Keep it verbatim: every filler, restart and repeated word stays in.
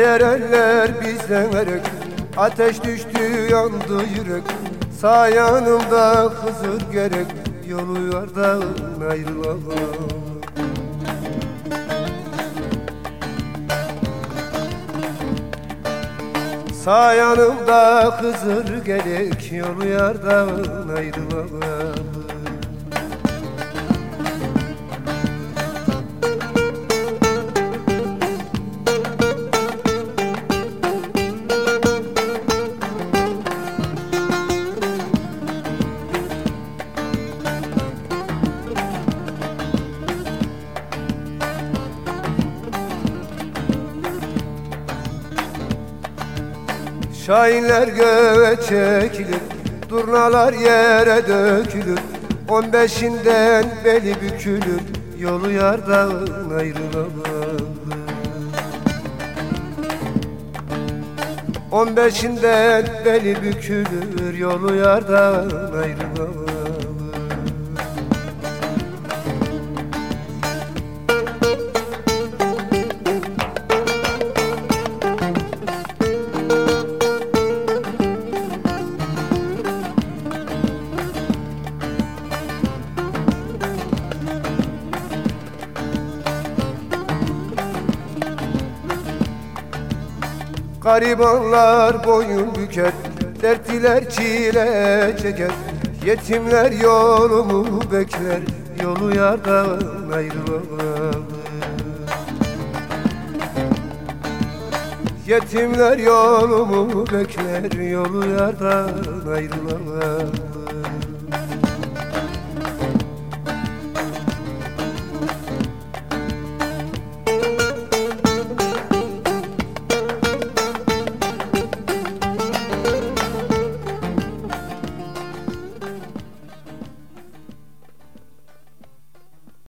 erenler bizden erek, ateş düştü yandı yürek. Sağ yanımda Hızır gerek, yolu yardan ayrılamam. Sağ yanımda Hızır gerek, yolu yardan ayrılamam. Şahinler göğe çekilir, durnalar yere dökülür. On beşinden beli bükülür, yolu yardan ayrılamam. On beşinden beli bükülür, yolu yardan ayrılamam. Garibanlar boyun büker, dertliler çile çeker. Yetimler yolumu bekler, yolu yardan ayrılamam. Yetimler yolumu bekler, yolu yardan ayrılamam.